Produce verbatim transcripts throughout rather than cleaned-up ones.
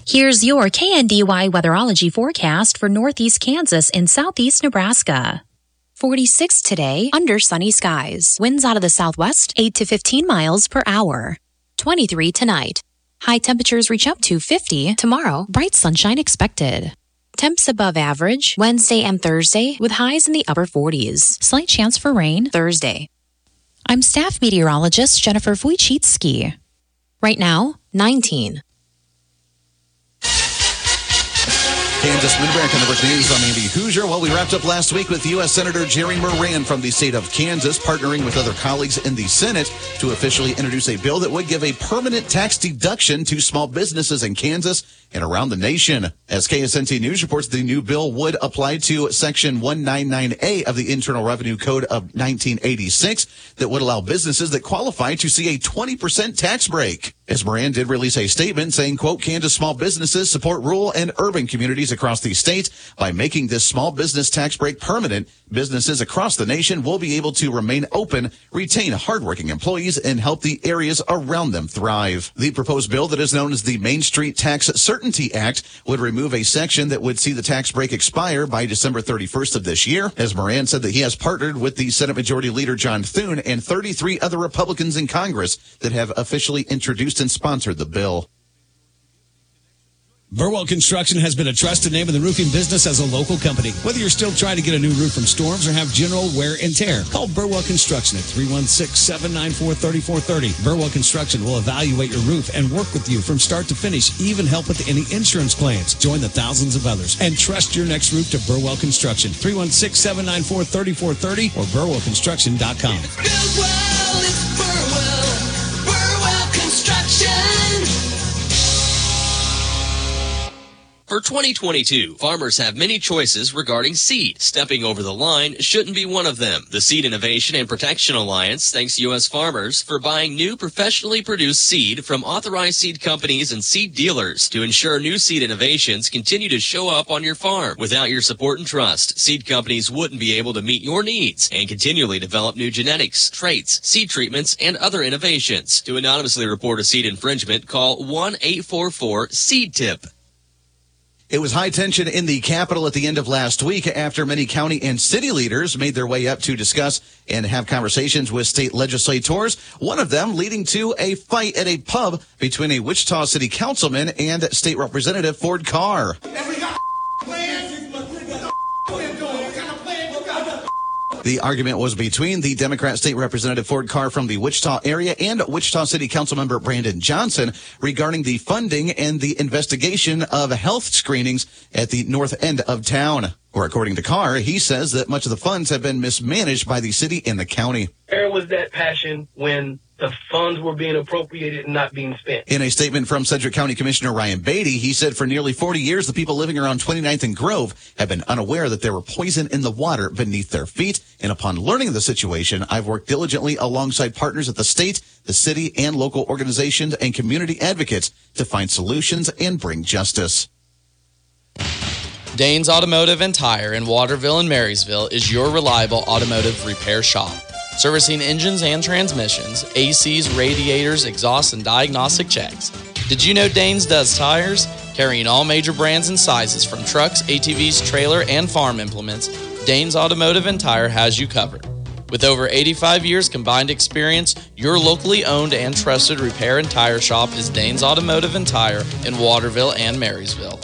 Here's your K N D Y weatherology forecast for northeast Kansas and southeast Nebraska. forty-six today, under sunny skies. Winds out of the southwest, eight to fifteen miles per hour. twenty-three tonight. High temperatures reach up to fifty. Tomorrow, bright sunshine expected. Temps above average Wednesday and Thursday with highs in the upper forties. Slight chance for rain Thursday. I'm staff meteorologist Jennifer Wojcicki. Right now, nineteen. Kansas Mid-America Network News. I'm Andy Hoosier. Well, we wrapped up last week with U S Senator Jerry Moran from the state of Kansas partnering with other colleagues in the Senate to officially introduce a bill that would give a permanent tax deduction to small businesses in Kansas and around the nation. As K S N T News reports, the new bill would apply to Section one ninety-nine A of the Internal Revenue Code of nineteen eighty-six that would allow businesses that qualify to see a twenty percent tax break. As Moran did release a statement saying, quote, Kansas small businesses support rural and urban communities across the state. By making this small business tax break permanent, businesses across the nation will be able to remain open, retain hardworking employees, and help the areas around them thrive. The proposed bill that is known as the Main Street Tax Certainty Act would remove a section that would see the tax break expire by December thirty-first of this year. As Moran said that he has partnered with the Senate Majority Leader John Thune and thirty-three other Republicans in Congress that have officially introduced and sponsored the bill. Burwell Construction has been a trusted name in the roofing business as a local company. Whether you're still trying to get a new roof from storms or have general wear and tear, call Burwell Construction at three one six, seven nine four, three four three zero. Burwell Construction will evaluate your roof and work with you from start to finish, even help with any insurance claims. Join the thousands of others and trust your next roof to Burwell Construction. three one six, seven nine four, three four three zero or burwell construction dot com. It's Burwell, it's Burwell, Burwell Construction. For twenty twenty-two, farmers have many choices regarding seed. Stepping over the line shouldn't be one of them. The Seed Innovation and Protection Alliance thanks U S farmers for buying new professionally produced seed from authorized seed companies and seed dealers to ensure new seed innovations continue to show up on your farm. Without your support and trust, seed companies wouldn't be able to meet your needs and continually develop new genetics, traits, seed treatments, and other innovations. To anonymously report a seed infringement, call one eight four four seed tip. It was high tension in the Capitol at the end of last week after many county and city leaders made their way up to discuss and have conversations with state legislators, one of them leading to a fight at a pub between a Wichita City councilman and State Representative Ford Carr. The argument was between the Democrat State Representative Ford Carr from the Wichita area and Wichita City Councilmember Brandon Johnson regarding the funding and the investigation of health screenings at the north end of town. Or according to Carr, he says that much of the funds have been mismanaged by the city and the county. Where was that passion when the funds were being appropriated and not being spent? In a statement from Sedgwick County Commissioner Ryan Beatty, he said for nearly forty years, the people living around twenty-ninth and Grove have been unaware that there were poison in the water beneath their feet. And upon learning of the situation, I've worked diligently alongside partners at the state, the city, and local organizations and community advocates to find solutions and bring justice. Danes Automotive and Tire in Waterville and Marysville is your reliable automotive repair shop. Servicing engines and transmissions, A Cs, radiators, exhaust, and diagnostic checks. Did you know Danes does tires? Carrying all major brands and sizes from trucks, A T Vs, trailer, and farm implements, Danes Automotive and Tire has you covered. With over eighty-five years combined experience, your locally owned and trusted repair and tire shop is Danes Automotive and Tire in Waterville and Marysville.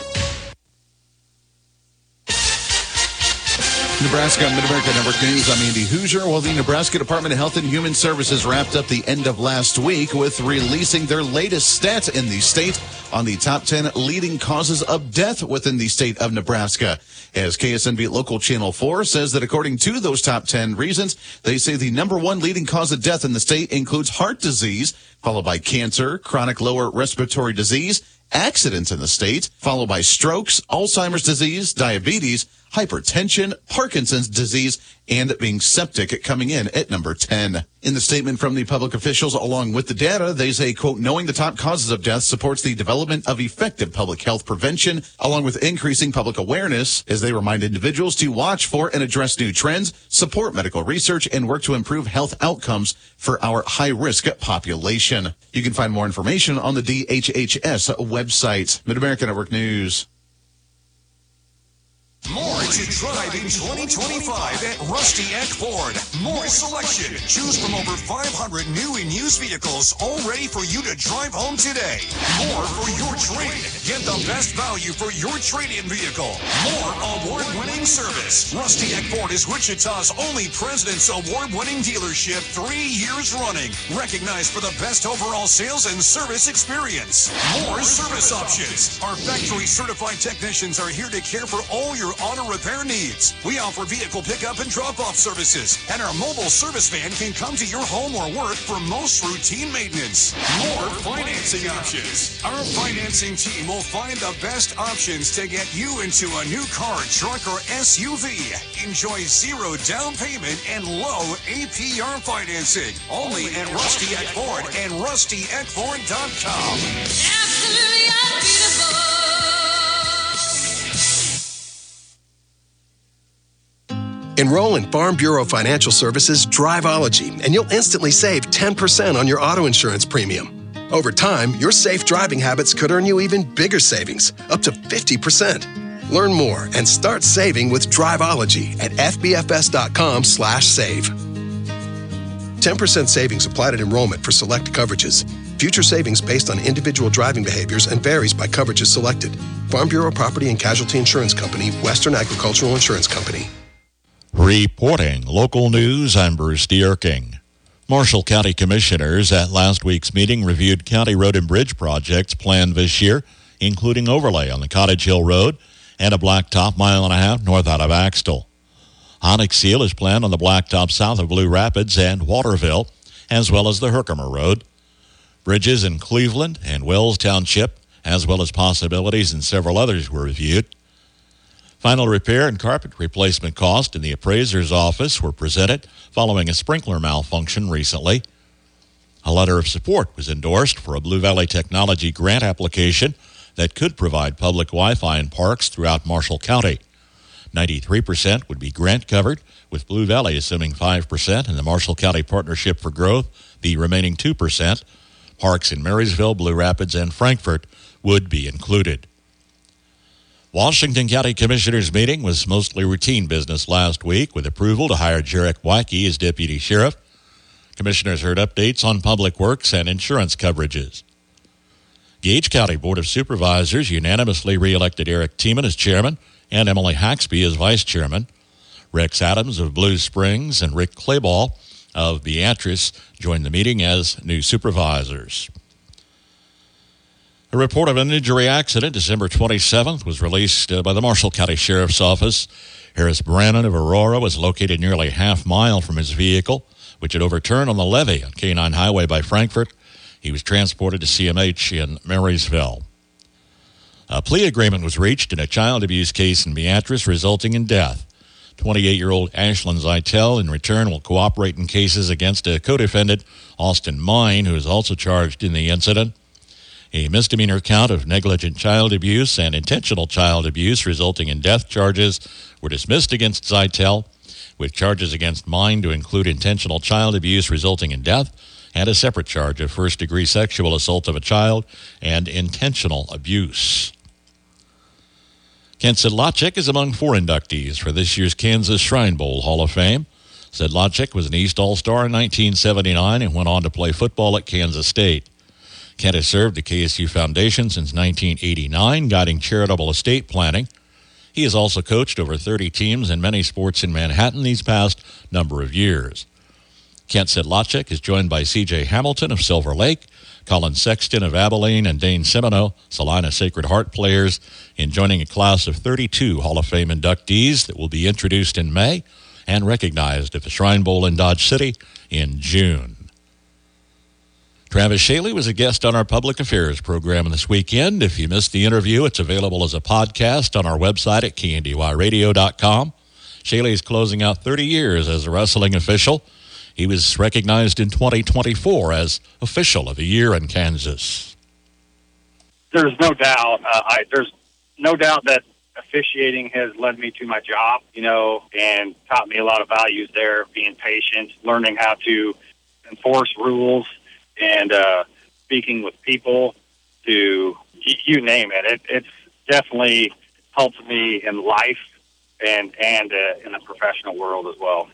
Nebraska Mid-America Network News. I'm Andy Hoosier. Well, the Nebraska Department of Health and Human Services wrapped up the end of last week with releasing their latest stats in the state on the top ten leading causes of death within the state of Nebraska. As K S N B Local Channel four says that according to those top ten reasons, they say the number one leading cause of death in the state includes heart disease, followed by cancer, chronic lower respiratory disease, accidents in the state, followed by strokes, Alzheimer's disease, diabetes, hypertension, Parkinson's disease, and being septic coming in at number ten. In the statement from the public officials along with the data, they say, quote, knowing the top causes of death supports the development of effective public health prevention, along with increasing public awareness, as they remind individuals to watch for and address new trends, support medical research, and work to improve health outcomes for our high-risk population. You can find more information on the D H H S website. Mid-America Network News. More to drive in twenty twenty-five at Rusty Eck Ford. More selection. Choose from over five hundred new and used vehicles, all ready for you to drive home today. More for your trade. Get the best value for your trade-in vehicle. More award-winning service. Rusty Eck Ford is Wichita's only President's Award-winning dealership three years running. Recognized for the best overall sales and service experience. More service options. Our factory-certified technicians are here to care for all your auto repair needs. We offer vehicle pickup and drop-off services, and our mobile service van can come to your home or work for most routine maintenance. More financing options. Our financing team will find the best options to get you into a new car, truck, or S U V. Enjoy zero down payment and low A P R financing. Only at Rusty Eck Ford and rusty eck ford dot com. Absolutely unbeatable. Enroll in Farm Bureau Financial Services Driveology, and you'll instantly save ten percent on your auto insurance premium. Over time, your safe driving habits could earn you even bigger savings, up to fifty percent. Learn more and start saving with Driveology at f b f s dot com slash save. ten percent savings applied at enrollment for select coverages. Future savings based on individual driving behaviors and varies by coverages selected. Farm Bureau Property and Casualty Insurance Company, Western Agricultural Insurance Company. Reporting local news, I'm Bruce Dierking. Marshall County Commissioners at last week's meeting reviewed county road and bridge projects planned this year, including overlay on the Cottage Hill Road and a blacktop mile and a half north out of Axtell. Onyx Seal is planned on the blacktop south of Blue Rapids and Waterville, as well as the Herkimer Road. Bridges in Cleveland and Wells Township, as well as possibilities in several others, were reviewed. Final repair and carpet replacement costs in the appraiser's office were presented following a sprinkler malfunction recently. A letter of support was endorsed for a Blue Valley Technology grant application that could provide public Wi-Fi in parks throughout Marshall County. ninety-three percent would be grant covered, with Blue Valley assuming five percent and the Marshall County Partnership for Growth the remaining two percent. Parks in Marysville, Blue Rapids, and Frankfort would be included. Washington County Commissioners' meeting was mostly routine business last week, with approval to hire Jarek Wackey as deputy sheriff. Commissioners heard updates on public works and insurance coverages. Gage County Board of Supervisors unanimously re-elected Eric Tiemann as chairman and Emily Haxby as vice chairman. Rex Adams of Blue Springs and Rick Clayball of Beatrice joined the meeting as new supervisors. A report of an injury accident December twenty-seventh was released uh, by the Marshall County Sheriff's Office. Harris Brannon of Aurora was located nearly a half mile from his vehicle, which had overturned on the levee on K nine Highway by Frankfort. He was transported to C M H in Marysville. A plea agreement was reached in a child abuse case in Beatrice, resulting in death. twenty-eight-year-old Ashlyn Zeitel, in return, will cooperate in cases against a co-defendant, Austin Mine, who is also charged in the incident. A misdemeanor count of negligent child abuse and intentional child abuse resulting in death charges were dismissed against Zeitel, with charges against Mine to include intentional child abuse resulting in death and a separate charge of first-degree sexual assault of a child and intentional abuse. Kent Sedlacek is among four inductees for this year's Kansas Shrine Bowl Hall of Fame. Sedlacek was an East All-Star in nineteen seventy-nine and went on to play football at Kansas State. Kent has served the K S U Foundation since nineteen eighty-nine, guiding charitable estate planning. He has also coached over thirty teams in many sports in Manhattan these past number of years. Kent Sedlacek is joined by C J Hamilton of Silver Lake, Colin Sexton of Abilene, and Dane Semino, Salina Sacred Heart players, in joining a class of thirty-two Hall of Fame inductees that will be introduced in May and recognized at the Shrine Bowl in Dodge City in June. Travis Shaley was a guest on our public affairs program this weekend. If you missed the interview, it's available as a podcast on our website at K N D Y radio dot com. Shaley is closing out thirty years as a wrestling official. He was recognized in twenty twenty-four as Official of the Year in Kansas. There's no doubt. Uh, I, there's no doubt that officiating has led me to my job, you know, and taught me a lot of values there, being patient, learning how to enforce rules, and uh, speaking with people, to you name it. it. It's definitely helped me in life and and uh, in the professional world as well.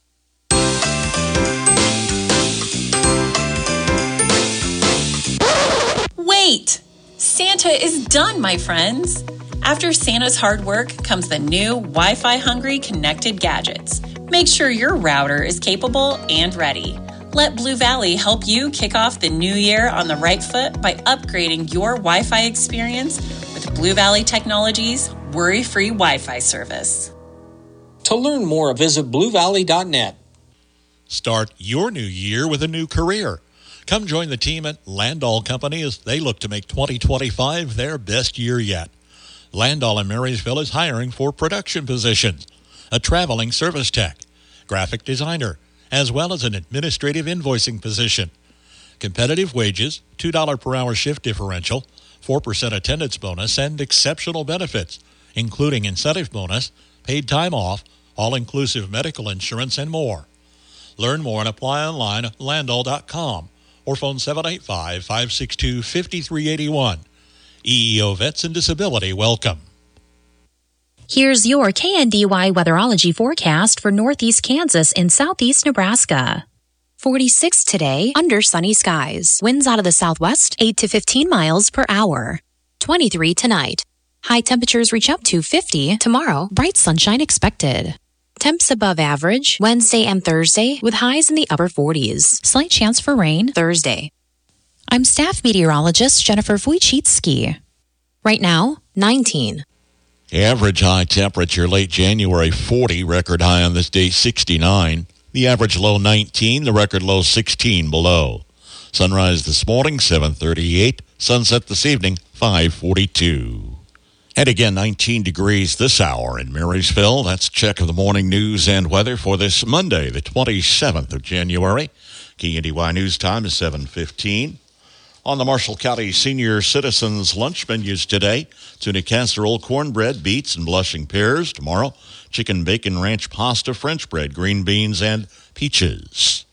Wait! Santa is done, my friends. After Santa's hard work comes the new Wi-Fi hungry connected gadgets. Make sure your router is capable and ready. Let Blue Valley help you kick off the new year on the right foot by upgrading your Wi-Fi experience with Blue Valley Technologies' worry-free Wi-Fi service. To learn more, visit blue valley dot net. Start your new year with a new career. Come join the team at Landall Company as they look to make twenty twenty-five their best year yet. Landall in Marysville is hiring for production positions, a traveling service tech, graphic designer, as well as an administrative invoicing position. Competitive wages, two dollars per hour shift differential, four percent attendance bonus, and exceptional benefits, including incentive bonus, paid time off, all-inclusive medical insurance, and more. Learn more and apply online at landall dot com or phone seven eight five, five six two, five three eight one. E E O Vets and Disability welcome. Here's your K N D Y weatherology forecast for northeast Kansas and southeast Nebraska. forty-six today, under sunny skies. Winds out of the southwest, eight to fifteen miles per hour. twenty-three tonight. High temperatures reach up to fifty. Tomorrow, bright sunshine expected. Temps above average Wednesday and Thursday with highs in the upper forties. Slight chance for rain Thursday. I'm staff meteorologist Jennifer Wojcicki. Right now, nineteen. Average high temperature late January forty, record high on this day sixty-nine. The average low nineteen, the record low sixteen below. Sunrise this morning seven thirty-eight, sunset this evening five forty-two. And again, nineteen degrees this hour in Marysville. That's a check of the morning news and weather for this Monday, the twenty-seventh of January. K N D Y News Time is seven fifteen. On the Marshall County Senior Citizens lunch menus today, tuna casserole, cornbread, beets, and blushing pears. Tomorrow, chicken bacon ranch pasta, French bread, green beans, and peaches.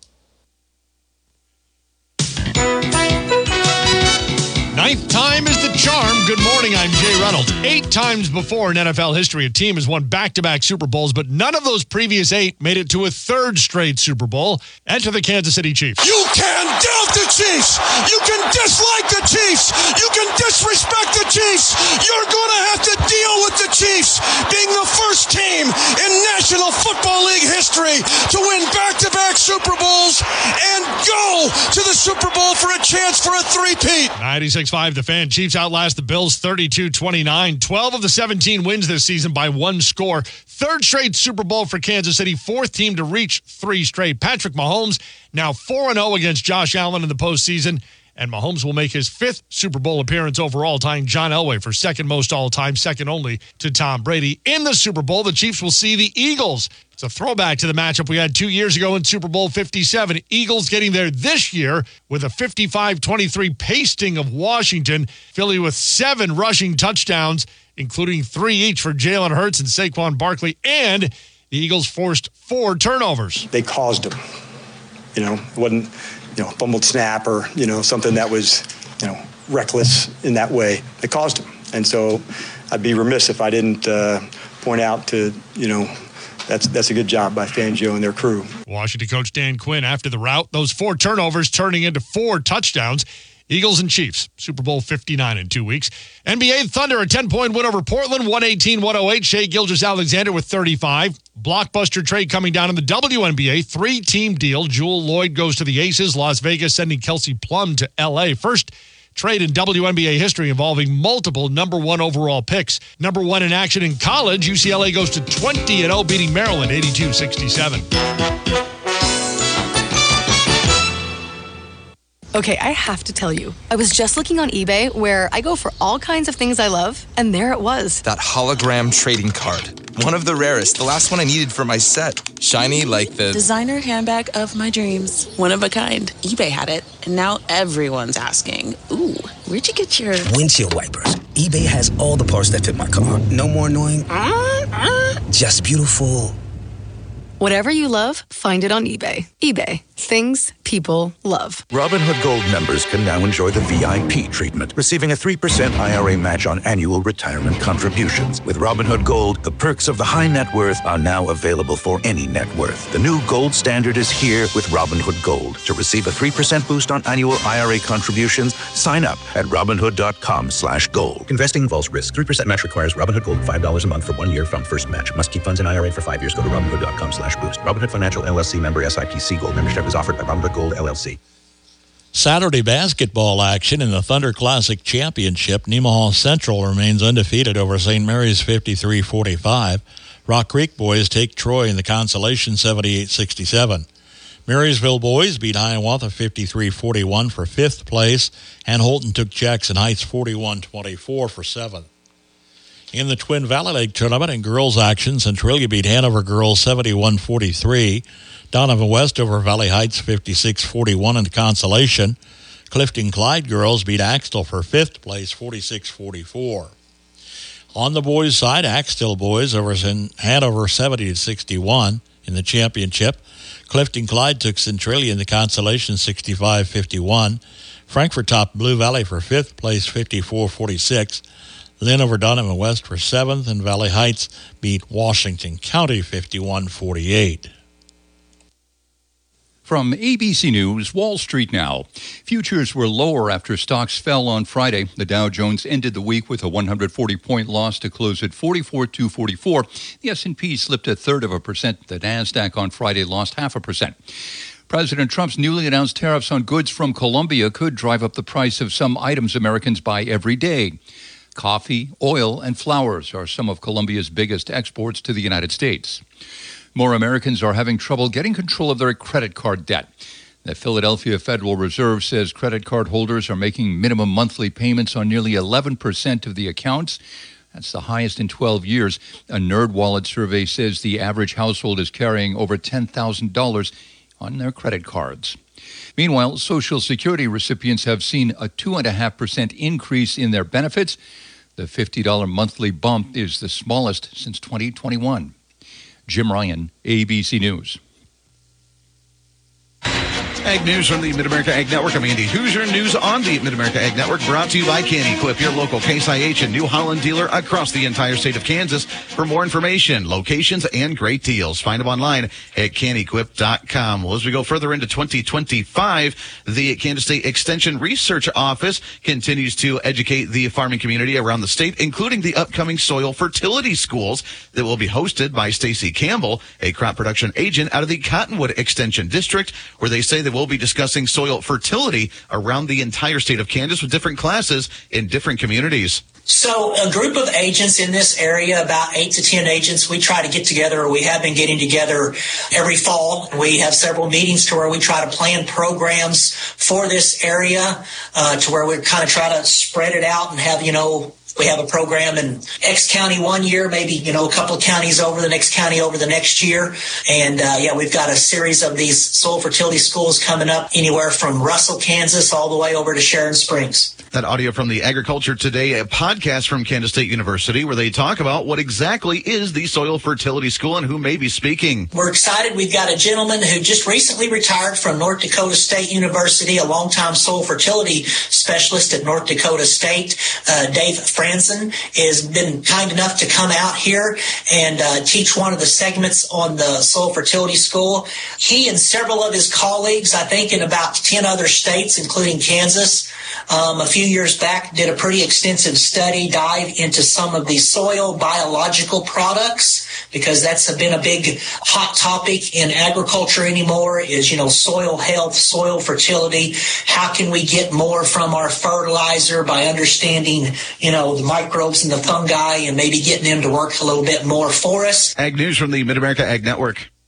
Ninth time is the charm. Good morning, I'm Jay Reynolds. Eight times before in N F L history, a team has won back-to-back Super Bowls, but none of those previous eight made it to a third straight Super Bowl. Enter the Kansas City Chiefs. You can doubt the Chiefs. You can dislike the Chiefs. You can disrespect the Chiefs. You're going to have to deal with the Chiefs being the first team in National Football League history to win back-to-back Super Bowls and go to the Super Bowl for a chance for a three-peat. ninety-six five, the Fan. Chiefs outlast the Bills thirty-two twenty-nine. twelve of the seventeen wins this season by one score. Third straight Super Bowl for Kansas City. Fourth team to reach three straight. Patrick Mahomes now four and oh against Josh Allen in the postseason. And Mahomes will make his fifth Super Bowl appearance overall, tying John Elway for second most all-time, second only to Tom Brady. In the Super Bowl, the Chiefs will see the Eagles. It's a throwback to the matchup we had two years ago in Super Bowl fifty-seven. Eagles getting there this year with a fifty-five twenty-three pasting of Washington. Philly with seven rushing touchdowns, including three each for Jalen Hurts and Saquon Barkley. And the Eagles forced four turnovers. They caused them. You know, it wasn't, you know, a fumbled snap or, you know, something that was, you know, reckless in that way. They caused them. And so I'd be remiss if I didn't uh, point out to, you know, That's that's a good job by Fangio and their crew. Washington coach Dan Quinn after the rout. Those four turnovers turning into four touchdowns. Eagles and Chiefs, Super Bowl fifty-nine in two weeks. N B A Thunder, a ten-point win over Portland, one eighteen one oh eight. Shai Gilgeous-Alexander with thirty-five. Blockbuster trade coming down in the W N B A. Three-team deal. Jewel Lloyd goes to the Aces. Las Vegas sending Kelsey Plum to L A. First trade in W N B A history involving multiple number one overall picks. Number one in action in college, U C L A goes to twenty and oh, beating Maryland eighty-two sixty-seven. Okay, I have to tell you, I was just looking on eBay where I go for all kinds of things I love, and there it was. That hologram trading card. One of the rarest. The last one I needed for my set. Shiny like the... designer handbag of my dreams. One of a kind. eBay had it, and now everyone's asking, ooh, where'd you get your... windshield wipers. eBay has all the parts that fit my car. No more annoying... just beautiful... Whatever you love, find it on eBay. eBay. Things people love. Robinhood Gold members can now enjoy the V I P treatment, receiving a three percent I R A match on annual retirement contributions. With Robinhood Gold, the perks of the high net worth are now available for any net worth. The new gold standard is here with Robinhood Gold. To receive a three percent boost on annual I R A contributions, sign up at Robinhood.com slash gold. Investing involves risk. three percent match requires Robinhood Gold five dollars a month for one year from first match. Must keep funds in I R A for five years. Go to Robinhood.com slash boost. Robinhood Financial L L C member S I P C Gold membership is offered by Robinhood Gold L L C. Saturday basketball action in the Thunder Classic Championship. Nemaha Central remains undefeated over Saint Mary's fifty-three forty-five. Rock Creek boys take Troy in the consolation seventy-eight sixty-seven. Marysville boys beat Hiawatha fifty-three forty-one for fifth place, and Holton took Jackson Heights forty-one twenty-four for seventh. In the Twin Valley League tournament in girls action, Centralia beat Hanover girls seventy-one forty-three. Donovan West over Valley Heights fifty-six forty-one in the consolation. Clifton Clyde girls beat Axtell for fifth place forty-six forty-four. On the boys' side, Axtell boys over Hanover seventy to sixty-one in the championship. Clifton Clyde took Centralia in the consolation sixty-five fifty-one. Frankfort topped Blue Valley for fifth place fifty-four forty-six. Lynn over Donovan West for seventh, and Valley Heights beat Washington County fifty-one forty-eight. From A B C News, Wall Street now. Futures were lower after stocks fell on Friday. The Dow Jones ended the week with a one hundred forty point loss to close at forty-four two forty-four. The S and P slipped a third of a percent. The NASDAQ on Friday lost half a percent. President Trump's newly announced tariffs on goods from Colombia could drive up the price of some items Americans buy every day. Coffee, oil, and flowers are some of Colombia's biggest exports to the United States. More Americans are having trouble getting control of their credit card debt. The Philadelphia Federal Reserve says credit card holders are making minimum monthly payments on nearly eleven percent of the accounts. That's the highest in twelve years. A NerdWallet survey says the average household is carrying over ten thousand dollars on their credit cards. Meanwhile, Social Security recipients have seen a two point five percent increase in their benefits. The fifty dollars monthly bump is the smallest since twenty twenty-one. Jim Ryan, A B C News. Ag News from the Mid-America Ag Network. I'm Andy Hoosier. News on the Mid-America Ag Network brought to you by Can Equip, your local Case I H and New Holland dealer across the entire state of Kansas. For more information, locations, and great deals, find them online at can equip dot com. Well, as we go further into twenty twenty-five, the Kansas State Extension Research Office continues to educate the farming community around the state, including the upcoming soil fertility schools that will be hosted by Stacy Campbell, a crop production agent out of the Cottonwood Extension District, where they say that we'll be discussing soil fertility around the entire state of Kansas with different classes in different communities. So a group of agents in this area, about eight to ten agents, we try to get together, or we have been getting together every fall. We have several meetings to where we try to plan programs for this area, uh, to where we kind of try to spread it out and have, you know, we have a program in X county one year, maybe, you know, a couple of counties over the next county over the next year. And, uh, yeah, we've got a series of these soil fertility schools coming up anywhere from Russell, Kansas, all the way over to Sharon Springs. That audio from the Agriculture Today, a podcast from Kansas State University, where they talk about what exactly is the Soil Fertility School and who may be speaking. We're excited. We've got a gentleman who just recently retired from North Dakota State University, a longtime soil fertility specialist at North Dakota State. Uh, Dave Franzen has been kind enough to come out here and uh, teach one of the segments on the Soil Fertility School. He and several of his colleagues, I think in about ten other states, including Kansas, um, a few years back, did a pretty extensive study dive into some of the soil biological products, because that's been a big hot topic in agriculture anymore, is, you know, soil health, soil fertility. How can we get more from our fertilizer by understanding, you know, the microbes and the fungi and maybe getting them to work a little bit more for us? Ag News from the Mid-America Ag Network.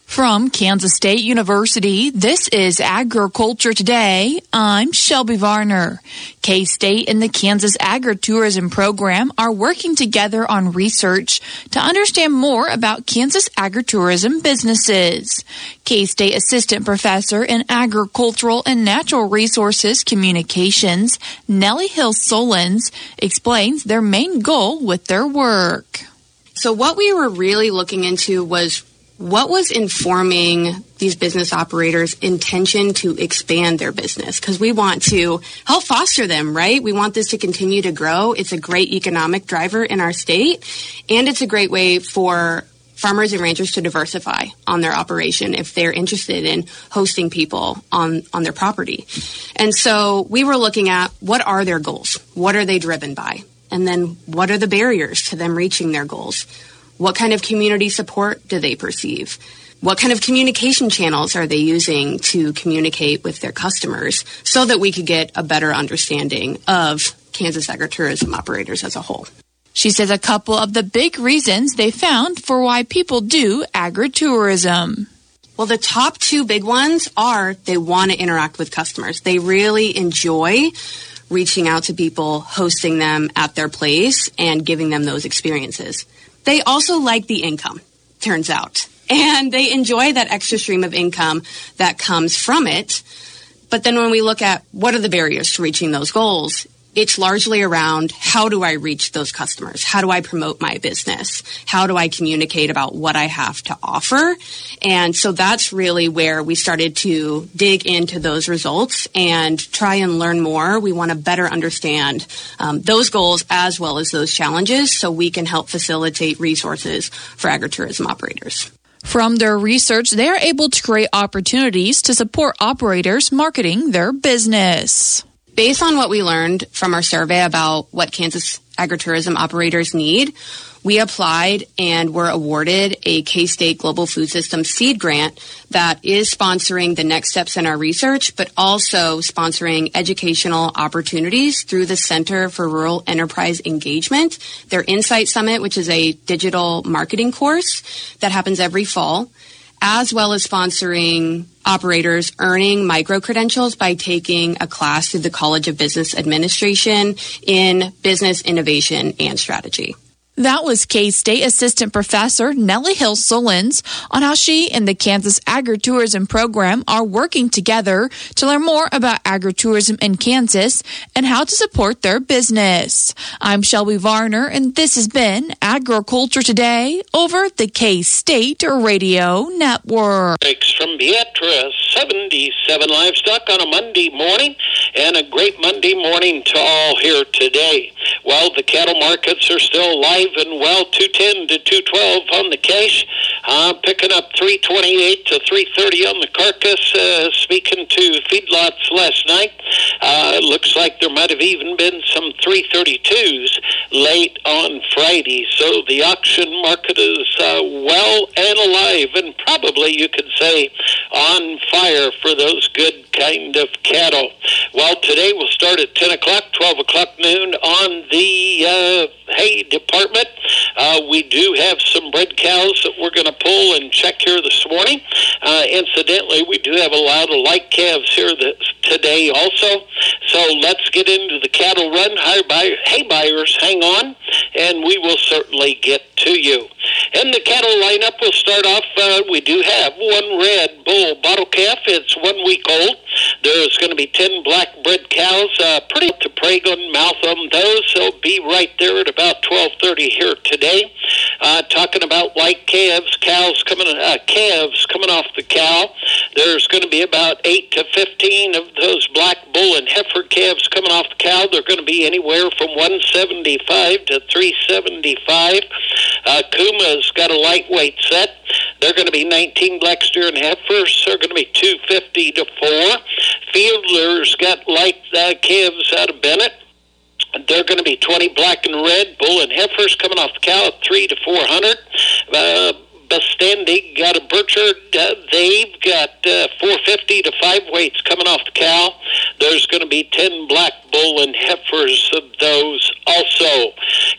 From Kansas State University, this is Agriculture Today. I'm Shelby Varner. K-State and the Kansas Agritourism Program are working together on research to understand more about Kansas agritourism businesses. K-State Assistant Professor in Agricultural and Natural Resources Communications, Nellie Hill Solons, explains their main goal with their work. So what we were really looking into was what was informing these business operators' intention to expand their business? Because we want to help foster them, right? We want this to continue to grow. It's a great economic driver in our state, and it's a great way for farmers and ranchers to diversify on their operation if they're interested in hosting people on, on their property. And so we were looking at what are their goals? What are they driven by? And then what are the barriers to them reaching their goals? What kind of community support do they perceive? What kind of communication channels are they using to communicate with their customers so that we could get a better understanding of Kansas agritourism operators as a whole? She says a couple of the big reasons they found for why people do agritourism. Well, the top two big ones are they want to interact with customers. They really enjoy reaching out to people, hosting them at their place, and giving them those experiences. They also like the income, turns out, and they enjoy that extra stream of income that comes from it. But then when we look at what are the barriers to reaching those goals, it's largely around how do I reach those customers? How do I promote my business? How do I communicate about what I have to offer? And so that's really where we started to dig into those results and try and learn more. We want to better understand um, those goals as well as those challenges so we can help facilitate resources for agritourism operators. From their research, they are able to create opportunities to support operators marketing their business. Based on what we learned from our survey about what Kansas agritourism operators need, we applied and were awarded a K-State Global Food Systems seed grant that is sponsoring the next steps in our research, but also sponsoring educational opportunities through the Center for Rural Enterprise Engagement, their Insight Summit, which is a digital marketing course that happens every fall, as well as sponsoring operators earning micro-credentials by taking a class through the College of Business Administration in business innovation and strategy. That was K-State Assistant Professor Nellie Hill Solons on how she and the Kansas Agritourism Program are working together to learn more about agritourism in Kansas and how to support their business. I'm Shelby Varner, and this has been Agriculture Today over the K-State Radio Network. Thanks from Beatrice, seventy-seven Livestock on a Monday morning, and a great Monday morning to all here today. Well, the cattle markets are still live and well, two ten to two twelve on the cash, uh, picking up three twenty-eight to three thirty on the carcass. Uh, speaking to feedlots last night, uh, looks like there might have even been some three thirty-twos late on Friday. So the auction market is uh, well and alive, and probably you could say on fire for those good kind of cattle. Well, today we'll start at ten o'clock, twelve o'clock noon on the uh, hay department. Uh, we do have some bred cows that we're going to pull and check here this morning. Uh, incidentally, we do have a lot of light calves here that, today also. So let's get into the cattle run. Hi, buy, hay buyers, hang on, and we will certainly get to you. In the cattle lineup, we'll start off. Uh, we do have one red bull bottle calf. It's one week old. There's going to be ten black bred cows. Uh, pretty to Prague mouth on those. They'll be right there at about twelve thirty here today. Uh, talking about light calves, cows coming, uh, calves coming off the cow. There's going to be about eight to fifteen of those black bull and heifer calves coming off the cow. They're going to be anywhere from one seventy-five to three seventy-five. Uh, Kuma's got a lightweight set. They're going to be nineteen black steer and heifers. They're going to be two fifty to four. Fielder's got light uh, calves out of Bennett. They're going to be twenty black and red bull and heifers coming off the cow at three to four hundred. Uh, Bastendig got a Burchard. Uh, they've got uh, four fifty to five weights coming off the cow. There's going to be ten black bull and heifers of those also.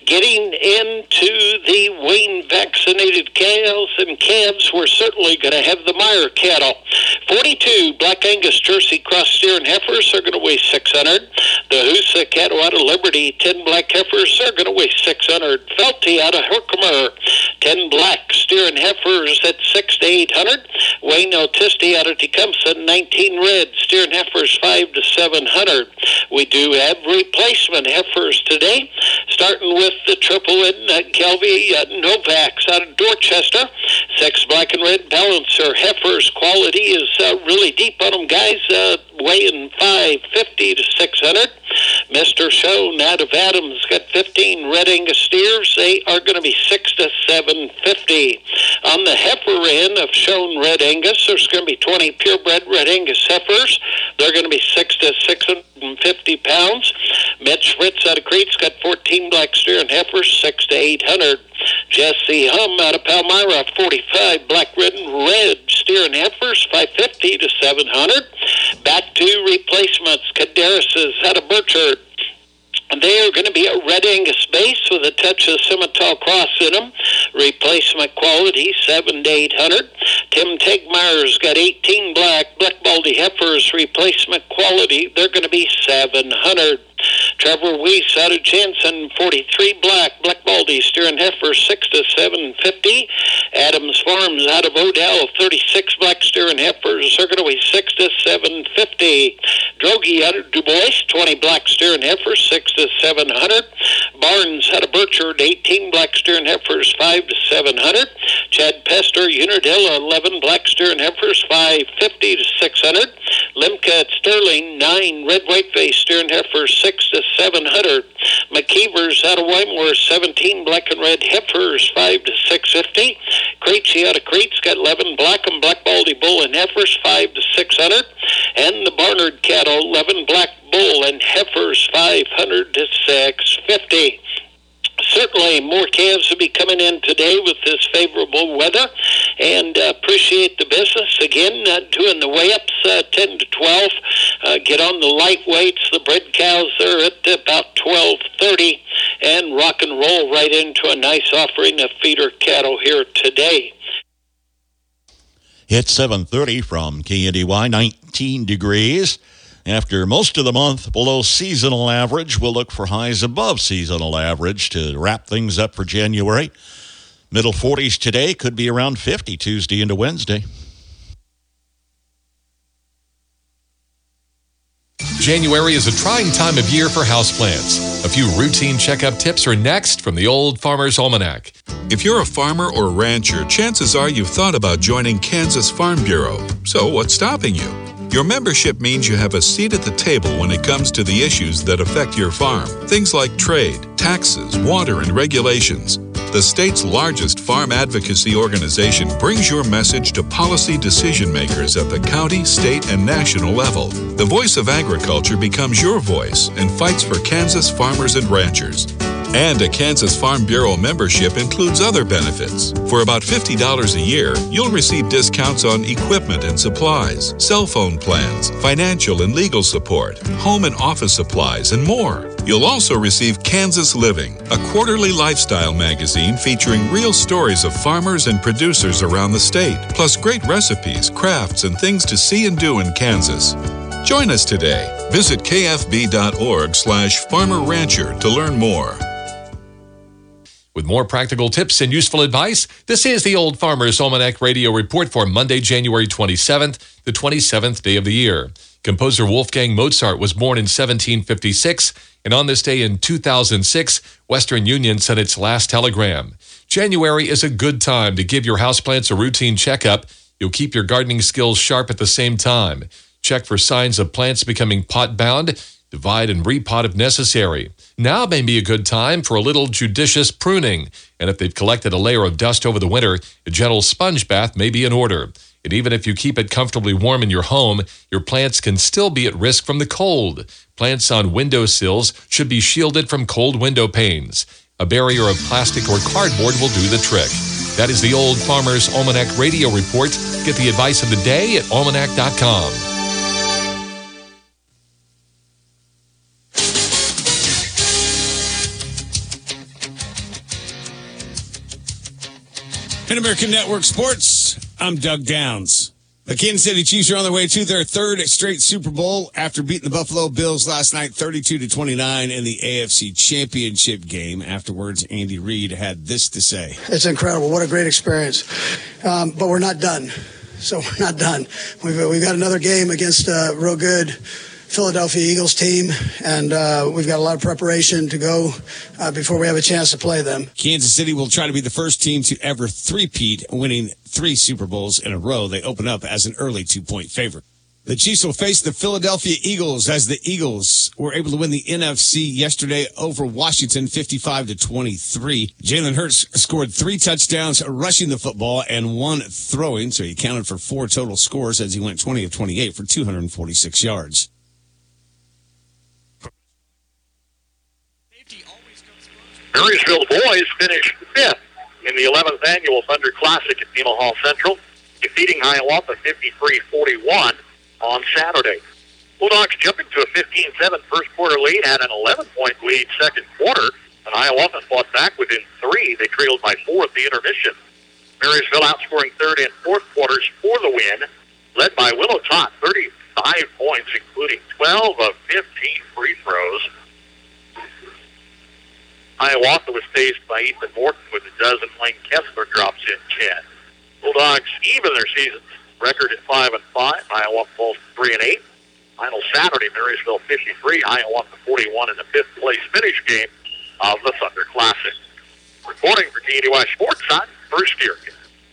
Getting into the wean-vaccinated cows and calves, we're certainly going to have the Meyer cattle. forty-two Black Angus Jersey Cross steer and heifers are going to weigh six hundred. The Hoosa cattle out of Liberty, ten black heifers are going to weigh six hundred. Felty out of Herkimer, ten black steer and heifers at six to eight hundred. Wayne Autisti out of Tecumseh, nineteen red steer and heifers five to seven hundred. We do have replacement heifers today, starting with the triple in uh, Kelvy uh, Novaks out of Dorchester. Six black and red balancer heifers. Quality is uh, really deep on them, guys, uh, weighing five fifty to six hundred. Mister Schoen out of Adams got fifteen red Angus steers. They are going to be six to seven fifty. On the heifer end of Schoen red Angus, there's going to be twenty purebred red Angus heifers. They're going to be six to six hundred fifty pounds. Mitch Fritz out of Crete's got fourteen black steer and heifers, six to eight hundred. Jesse Hum out of Palmyra, forty-five black red and red steer and heifers, five fifty to seven hundred. Back to replacements. Cadaris out of Burchard. They are going to be a red Angus base with a touch of Simmental cross in them. Replacement quality, seven to eight hundred. Tim Tegmeyer's got eighteen black, black baldy heifers. Replacement quality, they're going to be seven hundred. Trevor Weiss out of Jansen, forty-three black, black baldy steer and heifers, six to seven fifty. Adams Farms out of Odell, thirty-six black steer and heifers, they're going to be six to seven fifty. Drogi out of Du Bois, twenty black steer and heifers, six to seven hundred. Barnes out of Burchard, eighteen black steer and heifers, five to seven hundred. Chad Pester, Unadilla, eleven black steer and heifers, five fifty to six hundred. Limca at Sterling, nine red white face steer and heifers, six to seven hundred. McKeever's out of Wymore, seventeen black and red heifers, five to six fifty. Creechy out of Crete's got eleven black and black baldy bull and heifers, five to six hundred. And the Barnard cattle, eleven black bull and heifers, five hundred to six fifty. Certainly more calves will be coming in today with this favorable weather, and uh, appreciate the business. Again, uh, doing the weigh-ups, uh, ten to twelve. Uh, get on the lightweights. The bred cows are at about twelve thirty, and rock and roll right into a nice offering of feeder cattle here today. It's seven thirty from K N D Y, nineteen degrees. After most of the month below seasonal average, we'll look for highs above seasonal average to wrap things up for January. Middle forties today, could be around fifty Tuesday into Wednesday. January is a trying time of year for houseplants. A few routine checkup tips are next from the Old Farmer's Almanac. If you're a farmer or rancher, chances are you've thought about joining Kansas Farm Bureau. So what's stopping you? Your membership means you have a seat at the table when it comes to the issues that affect your farm. Things like trade, taxes, water, and regulations. The state's largest farm advocacy organization brings your message to policy decision makers at the county, state, and national level. The voice of agriculture becomes your voice and fights for Kansas farmers and ranchers. And a Kansas Farm Bureau membership includes other benefits. For about fifty dollars a year, you'll receive discounts on equipment and supplies, cell phone plans, financial and legal support, home and office supplies, and more. You'll also receive Kansas Living, a quarterly lifestyle magazine featuring real stories of farmers and producers around the state, plus great recipes, crafts, and things to see and do in Kansas. Join us today. Visit kfb.org slash farmer rancher to learn more. With more practical tips and useful advice, this is the Old Farmer's Almanac Radio Report for Monday, January twenty-seventh, the twenty-seventh day of the year. Composer Wolfgang Mozart was born in seventeen fifty-six, and on this day in two thousand six, Western Union sent its last telegram. January is a good time to give your houseplants a routine checkup. You'll keep your gardening skills sharp at the same time. Check for signs of plants becoming pot-bound. Divide and repot if necessary. Now may be a good time for a little judicious pruning. And if they've collected a layer of dust over the winter, a gentle sponge bath may be in order. And even if you keep it comfortably warm in your home, your plants can still be at risk from the cold. Plants on windowsills should be shielded from cold window panes. A barrier of plastic or cardboard will do the trick. That is the Old Farmer's Almanac Radio Report. Get the advice of the day at almanac dot com. In American Network Sports, I'm Doug Downs. The Kansas City Chiefs are on their way to their third straight Super Bowl after beating the Buffalo Bills last night thirty-two to twenty-nine in the A F C Championship game. Afterwards, Andy Reid had this to say. It's incredible. What a great experience. Um, but we're not done. So we're not done. We've, we've got another game against a real good Philadelphia Eagles team, and uh, we've got a lot of preparation to go uh, before we have a chance to play them. Kansas City will try to be the first team to ever three-peat, winning three Super Bowls in a row. They open up as an early two-point favorite. The Chiefs will face the Philadelphia Eagles as the Eagles were able to win the N F C yesterday over Washington fifty-five to twenty-three. Jalen Hurts scored three touchdowns rushing the football and one throwing, so he accounted for four total scores as he went twenty of twenty-eight for two hundred forty-six yards. Marysville boys finished fifth in the eleventh annual Thunder Classic at Nemo Hall Central, defeating Hiawatha fifty-three forty-one on Saturday. Bulldogs jumping to a fifteen seven first quarter lead, had an eleven-point lead second quarter, and Hiawatha fought back within three. They trailed by four at the intermission. Marysville outscoring third and fourth quarters for the win, led by Willow Todd, thirty-five points, including twelve of fifteen free throws. Hiawatha was faced by Ethan Morton with a dozen. Lane Kessler drops in ten. Bulldogs even their season record at five and five. Hiawatha falls to three and eight. Final Saturday, Marysville fifty-three, Hiawatha forty-one in the fifth place finish game of the Thunder Classic. Reporting for K N D Y Sports, I'm Bruce Dierkin.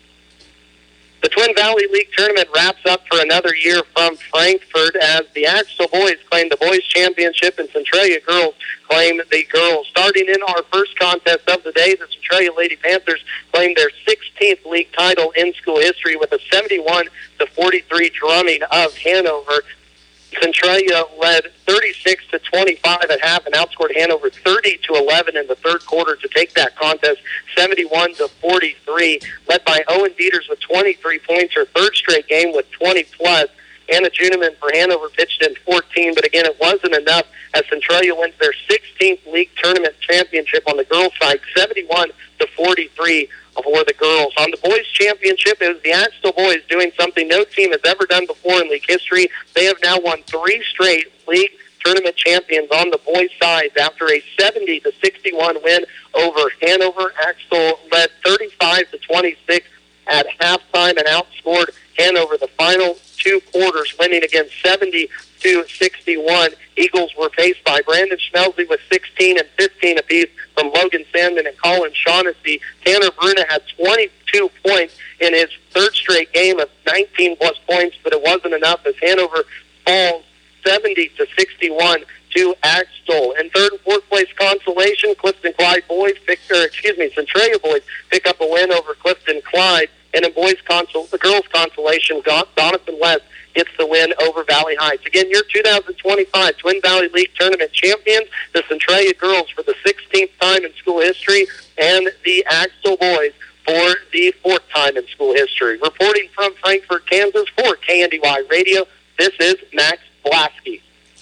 The Twin Valley League tournament wraps up for another year from Frankfort as the Axtell boys claim the boys championship and Centralia girls claim the girls. Starting in our first contest of the day, the Centralia Lady Panthers claim their sixteenth league title in school history with a seventy-one to forty-three drumming of Hanover. Centralia led thirty-six to twenty-five at half and outscored Hanover thirty to eleven in the third quarter to take that contest seventy-one to forty-three. Led by Owen Dieters with twenty-three points, her third straight game with twenty plus. Anna Juneman for Hanover pitched in fourteen, but again, it wasn't enough as Centralia wins their sixteenth league tournament championship on the girls' side, seventy-one to forty-three for the girls. On the boys' championship, it was the Axtell boys doing something no team has ever done before in league history. They have now won three straight league tournament champions on the boys' side after a seventy to sixty-one win over Hanover. Axtell led thirty-five to twenty-six at halftime and outscored Hanover the final two quarters, winning again seventy to sixty-one. Eagles were faced by Brandon Schmelzy with sixteen and fifteen apiece from Logan Sandman and Colin Shaughnessy. Tanner Bruna had twenty-two points in his third straight game of nineteen plus points, but it wasn't enough as Hanover falls seventy to sixty-one to Axtell. In third and fourth place consolation, Clifton Clyde boys pick, or excuse me, Centralia boys pick up a win over Clifton Clyde. And in boys consol, the girls consolation, Doniphan West gets the win over Valley Heights. Again, your two thousand twenty-five Twin Valley League Tournament champions, the Centralia girls for the sixteenth time in school history, and the Axtell boys for the fourth time in school history. Reporting from Frankfort, Kansas for K N D Y Radio, this is Max Blasky.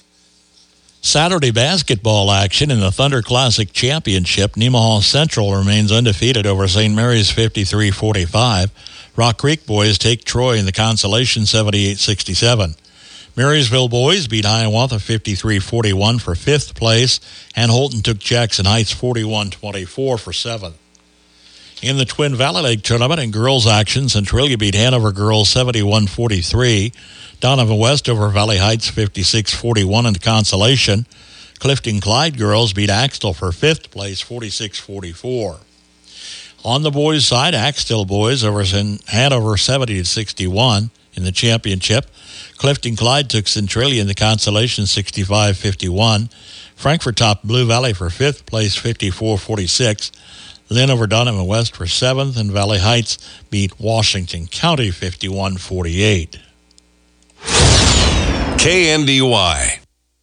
Saturday basketball action in the Thunder Classic Championship. Nemaha Central remains undefeated over Saint Mary's fifty-three forty-five. Rock Creek boys take Troy in the consolation seventy-eight sixty-seven. Marysville boys beat Hiawatha fifty-three forty-one for fifth place, and Holton took Jackson Heights forty-one twenty-four for seventh. In the Twin Valley League tournament in girls action, Centralia beat Hanover girls seventy-one forty-three. Doniphan West over Valley Heights fifty-six forty-one in the consolation. Clifton Clyde girls beat Axtell for fifth place forty-six forty-four. On the boys' side, Axtell boys over Hanover seventy to sixty-one in the championship. Clifton Clyde took Centralia in the consolation sixty-five fifty-one. Frankfort topped Blue Valley for fifth place fifty-four forty-six. Lynn over Doniphan West for seventh, and Valley Heights beat Washington County fifty-one forty-eight. K N D Y.